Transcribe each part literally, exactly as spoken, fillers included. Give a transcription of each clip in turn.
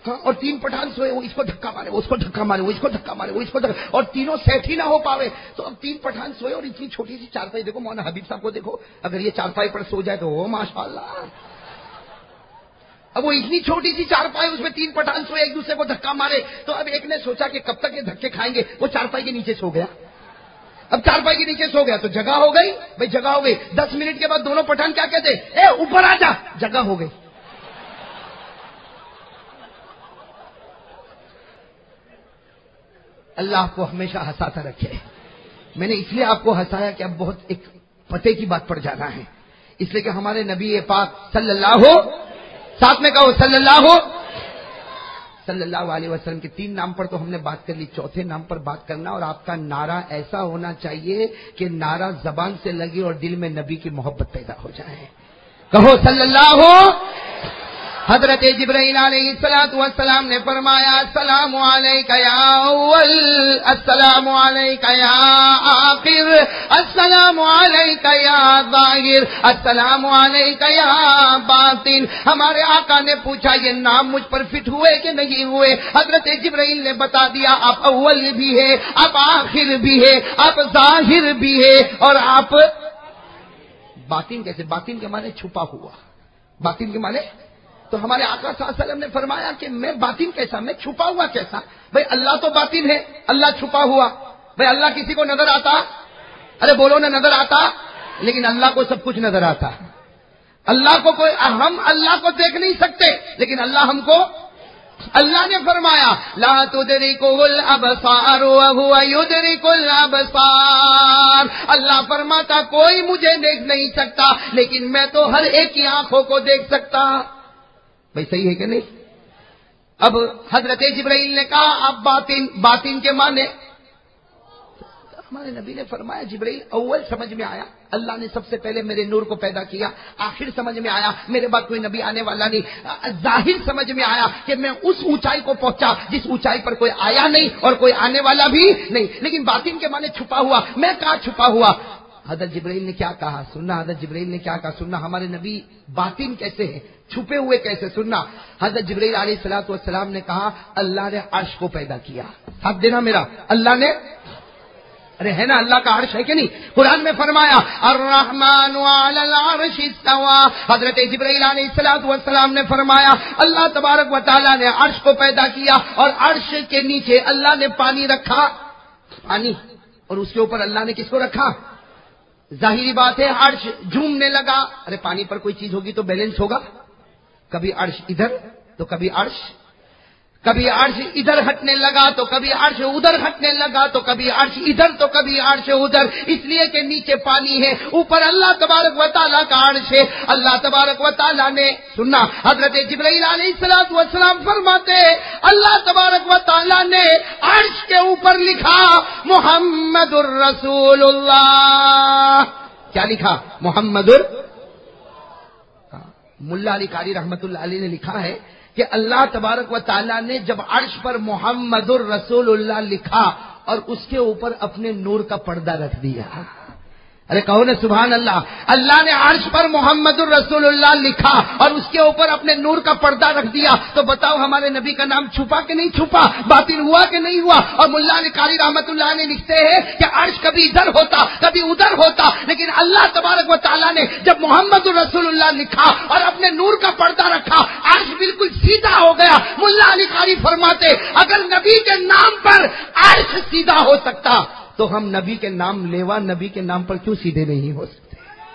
ہاں، اور تین پٹھان سوئے، وہ اس کو دھکا مارے، وہ اس کو دھکا مارے، وہ اس کو دھکا مارے، وہ اس کو دھکا، اور تینوں سیٹ ہی نہ ہو پاوے. تو اب تین پٹھان سوئے اور اتنی چھوٹی سی چارپائی. دیکھو مولانا حبیب صاحب کو دیکھو، اگر یہ چارپائی پر سو جائے تو وہ ماشاء اللہ. اب وہ اتنی چھوٹی سی چارپائی، اس میں تین پٹھان سوئے، ایک دوسرے کو دھکا مارے. تو اب ایک نے سوچا کہ کب تک یہ دھکے کھائیں گے، وہ چارپائی کے نیچے سو گیا. اب چارپائی کے نیچے سو گیا تو جگہ ہو گئی. بھائی جگہ ہو گئی. دس منٹ کے بعد دونوں پٹھان کیا کہتے، اے اوپر آ جا، جگہ ہو گئی. اللہ آپ کو ہمیشہ ہنساتا رکھے. میں نے اس لیے آپ کو ہنسایا کہ اب بہت ایک پتے کی بات پر جانا ہے، اس لیے کہ ہمارے نبی پاک صلی اللہ ساتھ میں کہو صلی اللہ صلی اللہ علیہ وسلم کے تین نام پر تو ہم نے بات کر لی. چوتھے نام پر بات کرنا، اور آپ کا نعرہ ایسا ہونا چاہیے کہ نعرہ زبان سے لگے اور دل میں نبی کی محبت پیدا ہو جائے. کہو صلی اللہ. حضرت جبرائیل علیہ الصلوۃ والسلام نے فرمایا السلام علیک یا اول، السلام علیک یا آخر، السلام علیک یا ظاہر، السلام علیک یا باطن. ہمارے آقا نے پوچھا یہ نام مجھ پر فٹ ہوئے کہ نہیں ہوئے؟ حضرت جبرائیل نے بتا دیا آپ اول بھی ہے، آپ آخر بھی ہے، آپ ظاہر بھی ہے، اور آپ باطن. کیسے باطن کے معنی چھپا ہوا، باطن کے معنی. تو ہمارے آقا صلی اللہ علیہ وسلم نے فرمایا کہ میں باطن کیسا، میں چھپا ہوا کیسا؟ بھائی اللہ تو باطن ہے، اللہ چھپا ہوا. بھائی اللہ کسی کو نظر آتا؟ ارے بولو نہ نظر آتا. لیکن اللہ کو سب کچھ نظر آتا. اللہ کو کوئی، ہم اللہ کو دیکھ نہیں سکتے لیکن اللہ ہم کو. اللہ نے فرمایا لا تدرکہ الابصار وہو یدرک الابصار. اللہ فرماتا کوئی مجھے دیکھ نہیں سکتا لیکن میں تو ہر ایک کی آنکھوں کو دیکھ سکتا. بھائی صحیح ہے کہ نہیں؟ اب حضرت جبرائیل نے کہا اب باطن، باطن کے معنی. ہمارے نبی نے فرمایا جبرائیل اول سمجھ میں آیا، اللہ نے سب سے پہلے میرے نور کو پیدا کیا. آخر سمجھ میں آیا میرے بعد کوئی نبی آنے والا نہیں. ظاہر سمجھ میں آیا کہ میں اس اونچائی کو پہنچا جس اونچائی پر کوئی آیا نہیں اور کوئی آنے والا بھی نہیں. لیکن باطن کے معنی چھپا ہوا. میں کہاں چھپا ہوا؟ حضرت جبرائیل نے کیا کہا سننا. حضرت جبرائیل نے کیا کہا سننا. ہمارے نبی باطن کیسے ہیں، چھپے ہوئے کیسے، سننا. حضرت جبرائیل علیہ الصلوۃ والسلام نے کہا اللہ نے عرش کو پیدا کیا. ساتھ دینا میرا. اللہ نے، ارے ہے نا اللہ کا عرش ہے کہ نہیں؟ قرآن میں فرمایا الرحمن علی العرش استوى. حضرت جبرائیل علیہ الصلوۃ والسلام نے فرمایا اللہ تبارک و تعالی نے عرش کو پیدا کیا اور عرش کے نیچے اللہ نے پانی رکھا، پانی، اور اس کے اوپر اللہ نے کس کو رکھا؟ ظاہری بات ہے عرش جھومنے لگا. ارے پانی پر کوئی چیز ہوگی تو بیلنس ہوگا. کبھی عرش ادھر تو کبھی عرش، کبھی عرش ادھر ہٹنے لگا تو کبھی عرش ادھر ہٹنے لگا تو کبھی عرش ادھر تو کبھی عرش ادھر. اس لیے کہ نیچے پانی ہے، اوپر اللہ تبارک و تعالیٰ کا عرش ہے. اللہ تبارک و تعالیٰ نے، سننا، حضرت جبرائیل علیہ الصلوۃ والسلام فرماتے اللہ تبارک و تعالیٰ نے عرش کے اوپر لکھا محمد الرسول اللہ. کیا لکھا؟ محمد. ملا علی قاری رحمت اللہ علیہ نے لکھا ہے کہ اللہ تبارک و تعالیٰ نے جب عرش پر محمد الرسول اللہ لکھا اور اس کے اوپر اپنے نور کا پردہ رکھ دیا. ارے کہو نا سبحان اللہ. اللہ نے عرش پر محمد الرسول اللہ لکھا اور اس کے اوپر اپنے نور کا پردہ رکھ دیا. تو بتاؤ ہمارے نبی کا نام چھپا کہ نہیں چھپا؟ باطن ہوا کہ نہیں ہوا؟ اور ملا علی قاری رحمت اللہ نے لکھتے ہیں کہ عرش کبھی ادھر ہوتا کبھی ادھر ہوتا، لیکن اللہ تبارک و تعالیٰ نے جب محمد الرسول اللہ لکھا اور اپنے نور کا پردہ رکھا عرش بالکل سیدھا ہو گیا. ملا علی قاری فرماتے اگر نبی کے نام پر عرش سیدھا ہو سکتا تو ہم نبی کے نام لیوا نبی کے نام پر کیوں سیدھے نہیں ہو سکتے؟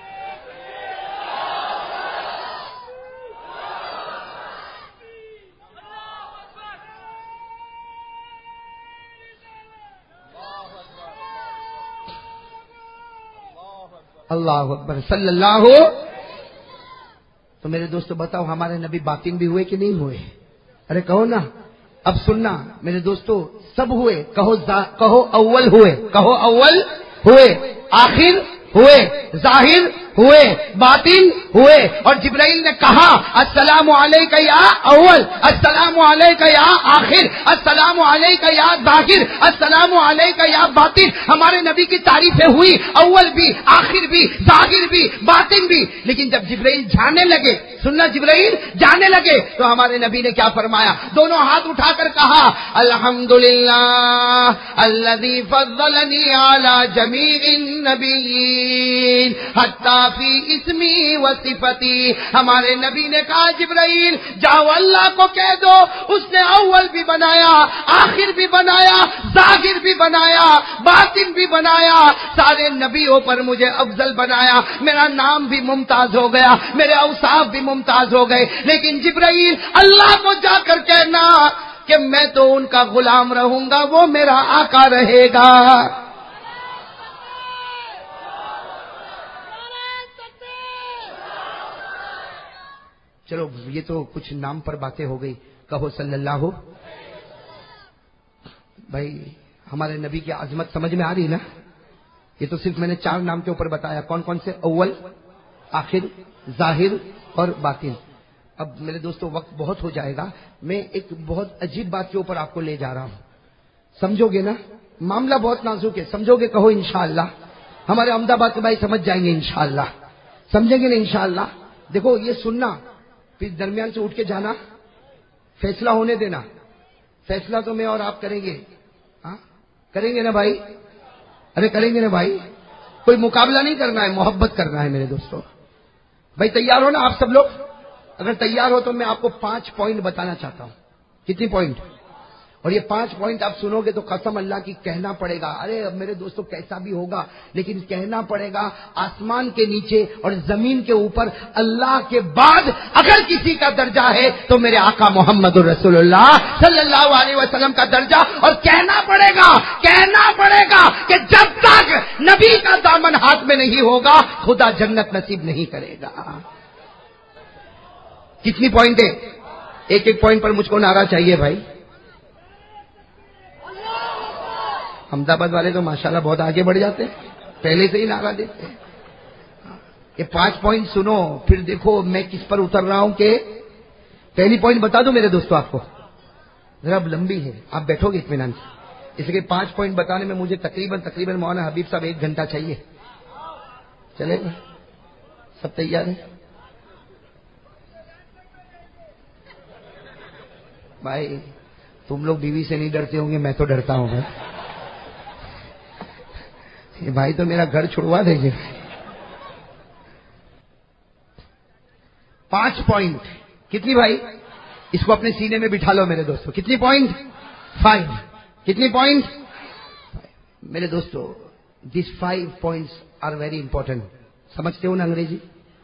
اللہ اکبر صلی اللہ ہو. تو میرے دوستو بتاؤ ہمارے نبی باطن بھی ہوئے کہ نہیں ہوئے؟ ارے کہو نا. اب سننا میرے دوستو سب ہوئے. کہو کہو اول ہوئے، کہو اول ہوئے، آخر ہوئے، ظاہر ہوئے, باطن ہوئے. اور جبرائیل نے کہا السلام علیکہ یا اول, السلام علیکہ یا آخر, السلام علیکہ یا ظاہر, السلام علیکہ یا باطن. ہمارے نبی کی تعریفیں ہوئی, اول بھی, آخر بھی, ظاہر بھی, باطن بھی. لیکن جب جبرائیل جانے لگے, سننا, جبرائیل جانے لگے تو ہمارے نبی نے کیا فرمایا؟ دونوں ہاتھ اٹھا کر کہا الحمدللہ الذی فضلنی علی جمیع النبیین حتی فی اسمی و صفتی. ہمارے نبی نے کہا جبرائیل جاؤ اللہ کو کہہ دو اس نے اول بھی بنایا, آخر بھی بنایا, ظاہر بھی بنایا, باطن بھی بنایا, سارے نبیوں پر مجھے افضل بنایا, میرا نام بھی ممتاز ہو گیا, میرے اوصاف بھی ممتاز ہو گئے. لیکن جبرائیل اللہ کو جا کر کہنا کہ میں تو ان کا غلام رہوں گا, وہ میرا آقا رہے گا. چلو یہ تو کچھ نام پر باتیں ہو گئی, کہو صلی اللہ ہو. بھائی ہمارے نبی کی عظمت سمجھ میں آ رہی نا؟ یہ تو صرف میں نے چار نام کے اوپر بتایا. کون کون سے؟ اول, آخر, ظاہر اور باطن. اب میرے دوستوں وقت بہت ہو جائے گا, میں ایک بہت عجیب بات کے اوپر آپ کو لے جا رہا ہوں. سمجھو گے نا؟ معاملہ بہت نازک ہے, سمجھو گے؟ کہو انشاءاللہ. ہمارے احمد آباد کے بھائی سمجھ جائیں گے انشاءاللہ. سمجھیں گے نا انشاءاللہ؟ دیکھو یہ سننا, پھر درمیان سے اٹھ کے جانا, فیصلہ ہونے دینا. فیصلہ تو میں اور آپ کریں گے, ہاں کریں گے نا بھائی؟ ارے کریں گے نا بھائی؟ کوئی مقابلہ نہیں کرنا ہے, محبت کرنا ہے میرے دوستوں. بھائی تیار ہو نا آپ سب لوگ؟ اگر تیار ہو تو میں آپ کو پانچ پوائنٹ بتانا چاہتا ہوں. کتنی پوائنٹ؟ اور یہ پانچ پوائنٹ آپ سنو گے تو قسم اللہ کی کہنا پڑے گا. ارے اب میرے دوستوں کیسا بھی ہوگا لیکن کہنا پڑے گا. آسمان کے نیچے اور زمین کے اوپر اللہ کے بعد اگر کسی کا درجہ ہے تو میرے آقا محمد الرسول اللہ صلی اللہ علیہ وسلم کا درجہ. اور کہنا پڑے گا, کہنا پڑے گا کہ جب تک نبی کا دامن ہاتھ میں نہیں ہوگا خدا جنت نصیب نہیں کرے گا. کتنی پوائنٹ ہے؟ ایک ایک پوائنٹ پر مجھ کو نعرہ چاہیے بھائی. احمد آباد والے تو ماشاءاللہ بہت آگے بڑھ جاتے ہیں, پہلے سے ہی نعرہ دیتے ہیں. یہ پانچ پوائنٹ سنو پھر دیکھو میں کس پر اتر رہا ہوں. کہ پہلی پوائنٹ بتا دوں میرے دوستوں آپ کو, ذرا لمبی ہے, آپ بیٹھو گے اطمینان سے, اس لیے پانچ پوائنٹ بتانے میں مجھے تقریباً تقریباً مولانا حبیب صاحب ایک گھنٹہ چاہیے. چلے گا؟ سب تیار ہیں بھائی؟ تم لوگ بیوی سے نہیں ڈرتے ہوں گے, میں تو ڈرتا ہوں بھائی. یہ بھائی تو میرا گھر چھڑوا دیں گے. پانچ پوائنٹ کتنی بھائی؟ اس کو اپنے سینے میں بٹھا لو میرے دوستوں. کتنی پوائنٹ؟ فائیو. کتنی پوائنٹ؟ میرے دوستوں this five points are very important. سمجھتے ہو نا انگریزی؟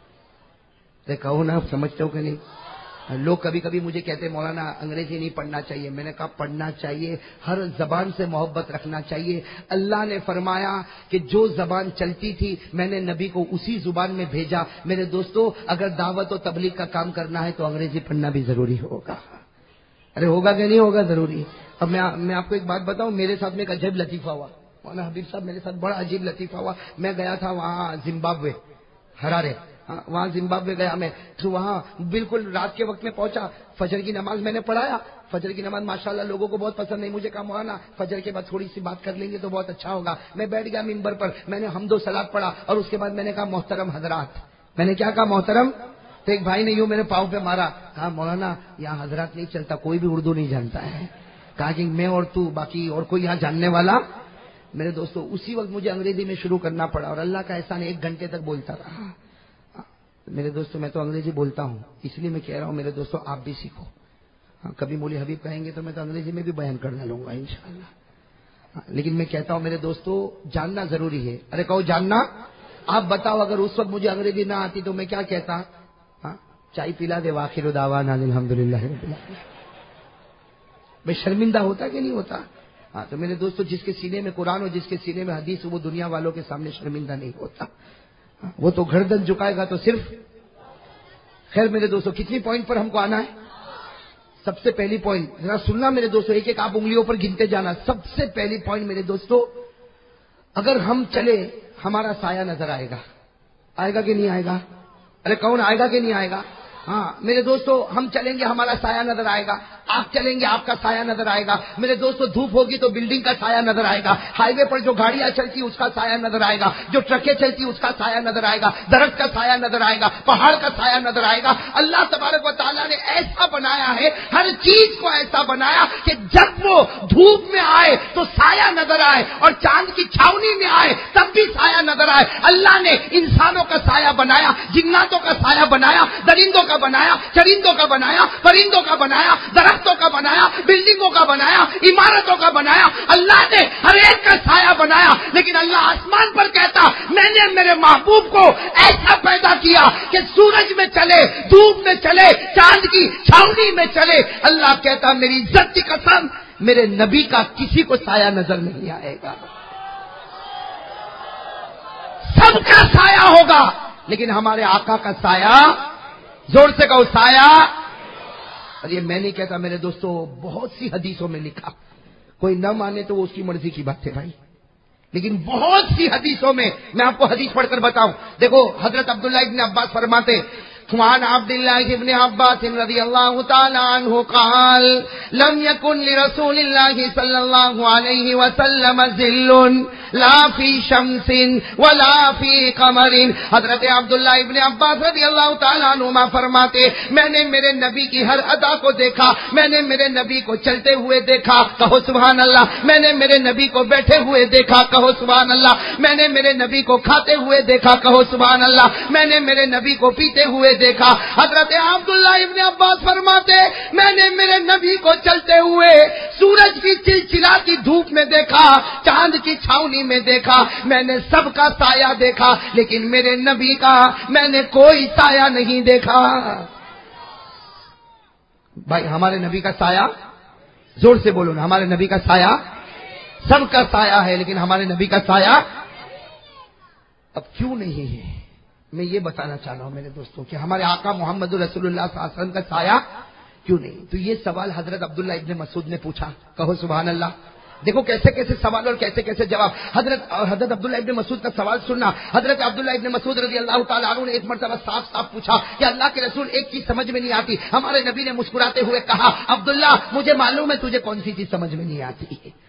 کہو نا سمجھتے ہو کہ نہیں؟ لوگ کبھی کبھی مجھے کہتے ہیں مولانا انگریزی نہیں پڑھنا چاہیے. میں نے کہا پڑھنا چاہیے, ہر زبان سے محبت رکھنا چاہیے. اللہ نے فرمایا کہ جو زبان چلتی تھی میں نے نبی کو اسی زبان میں بھیجا. میرے دوستو اگر دعوت و تبلیغ کا کام کرنا ہے تو انگریزی پڑھنا بھی ضروری ہوگا. ارے ہوگا کہ نہیں ہوگا؟ ضروری. اب میں میں آپ کو ایک بات بتاؤں, میرے ساتھ میں ایک عجیب لطیفہ ہوا. مولانا حبیب صاحب میرے ساتھ بڑا عجیب لطیفہ ہوا. میں گیا تھا وہاں زمبابوے, ہرارے, ہاں وہاں زمبابوے گیا میں. تو وہاں بالکل رات کے وقت میں پہنچا. فجر کی نماز میں نے پڑھایا. فجر کی نماز ماشاءاللہ لوگوں کو بہت پسند نہیں. مجھے کہا مولانا فجر کے بعد تھوڑی سی بات کر لیں گے تو بہت اچھا ہوگا. میں بیٹھ گیا ممبر پر, میں نے حمد و صلات پڑھا اور اس کے بعد میں نے کہا محترم حضرات. میں نے کیا کہا؟ محترم. تو ایک بھائی نے یوں میرے پاؤں پہ مارا, کہا مولانا یہاں حضرات نہیں چلتا, کوئی بھی اردو نہیں جانتا ہے. کہا کہ میں اور تو, باقی اور کوئی یہاں جاننے والا. میرے دوستوں اسی وقت مجھے انگریزی میں شروع کرنا پڑا اور اللہ کا احسان ایک گھنٹے تک بولتا رہا. میرے دوستوں میں تو انگریزی بولتا ہوں, اس لیے میں کہہ رہا ہوں میرے دوستوں آپ بھی سیکھو. ہاں کبھی مولی حبیب کہیں گے تو میں تو انگریزی میں بھی بیان کرنے لوں گا انشاءاللہ. لیکن میں کہتا ہوں میرے دوستوں جاننا ضروری ہے. ارے کہو جاننا. آپ بتاؤ اگر اس وقت مجھے انگریزی نہ آتی تو میں کیا کہتا؟ ہاں چائے پلا دے, واخر دعوانا الحمدللہ رب العالمین. میں شرمندہ ہوتا کہ نہیں ہوتا؟ ہاں تو میرے دوستوں جس کے سینے میں قرآن اور جس کے سینے میں حدیث وہ دنیا والوں کے سامنے شرمندہ نہیں ہوتا. وہ تو گردن جھکائے گا تو صرف. خیر میرے دوستوں کتنی پوائنٹ پر ہم کو آنا ہے؟ سب سے پہلی پوائنٹ ذرا سننا میرے دوستوں, ایک ایک آپ انگلیوں پر گنتے جانا. سب سے پہلی پوائنٹ میرے دوستوں, اگر ہم چلے ہمارا سایہ نظر آئے گا. آئے گا کہ نہیں آئے گا؟ ارے کون آئے گا کہ نہیں آئے گا؟ ہاں میرے دوستو، ہم چلیں گے ہمارا سایہ نظر آئے گا، آپ چلیں گے آپ کا سایہ نظر آئے گا. میرے دوستو دھوپ ہوگی تو بلڈنگ کا سایہ نظر آئے گا، ہائی وے پر جو گاڑیاں چلتی اس کا سایہ نظر آئے گا، جو ٹرکیں چلتی اس کا سایہ نظر آئے گا، درخت کا سایہ نظر آئے گا، پہاڑ کا سایہ نظر آئے گا. اللہ تبارک و تعالیٰ نے ایسا بنایا ہے، ہر چیز کو ایسا بنایا کہ جب وہ دھوپ میں آئے تو سایہ نظر آئے، اور چاند کی چھاونی میں آئے تب بھی سایہ نظر آئے. اللہ نے انسانوں کا سایہ بنایا، جناتوں کا سایہ بنایا، درندوں کا بنایا، چرندوں کا بنایا، پرندوں کا بنایا، درختوں کا بنایا، بلڈنگوں کا بنایا، عمارتوں کا بنایا. اللہ نے ہر ایک کا سایہ بنایا. لیکن اللہ آسمان پر کہتا میں نے میرے محبوب کو ایسا پیدا کیا کہ سورج میں چلے، دھوپ میں چلے، چاند کی چھاونی میں چلے. اللہ کہتا میری عزت کی قسم میرے نبی کا کسی کو سایہ نظر نہیں آئے گا، سب کا سایہ ہوگا. لیکن ہمارے آقا کا سایہ، زور سے کہو سایہ. اور یہ میں نہیں کہتا میرے دوستو، بہت سی حدیثوں میں لکھا، کوئی نہ مانے تو وہ اس کی مرضی کی بات ہے بھائی، لیکن بہت سی حدیثوں میں میں آپ کو حدیث پڑھ کر بتاؤں. دیکھو حضرت عبداللہ ابن عباس فرماتے وعن عبد الله بن عباس رضي الله تعالى عنه قال لم يكن لرسول الله صلى الله عليه وسلم ذل لا في شمس ولا في قمر. حضرت عبداللہ ابن عباس رضی اللہ تعالیٰ عنہما فرماتے میں نے میرے نبی کی ہر ادا کو دیکھا، میں نے میرے نبی کو چلتے ہوئے دیکھا، کہو سبحان اللہ. میں نے میرے نبی کو بیٹھے ہوئے دیکھا، کہو سبحان اللہ. میں نے میرے نبی کو کھاتے ہوئے دیکھا، کہو سبحان اللہ. میں نے میرے نبی کو پیتے ہوئے دیکھا. حضرت عبداللہ ابن عباس فرماتے میں نے میرے نبی کو چلتے ہوئے سورج کی چلچلاتی دھوپ میں دیکھا، چاند کی چھاونی میں دیکھا، میں نے سب کا سایہ دیکھا، لیکن میرے نبی کا میں نے کوئی سایہ نہیں دیکھا. بھائی ہمارے نبی کا سایہ، زور سے بولو نا، ہمارے نبی کا سایہ سب کا سایہ ہے، لیکن ہمارے نبی کا سایہ اب کیوں نہیں ہے؟ میں یہ بتانا چاہ رہا ہوں میرے دوستوں کہ ہمارے آقا محمد رسول اللہ صلی اللہ علیہ وسلم کا سایہ کیوں نہیں. تو یہ سوال حضرت عبداللہ ابن مسعود نے پوچھا، کہو سبحان اللہ. دیکھو کیسے کیسے سوال اور کیسے کیسے جواب. حضرت حضرت عبداللہ ابن مسعود کا سوال سننا. حضرت عبداللہ ابن مسعود رضی اللہ تعالیٰ عنہ نے ایک مرتبہ صاف صاف پوچھا کہ اللہ کے رسول ایک چیز سمجھ میں نہیں آتی. ہمارے نبی نے مسکراتے ہوئے کہا عبداللہ مجھے معلوم ہے تجھے کون سی چیز سمجھ میں نہیں آتی ہے.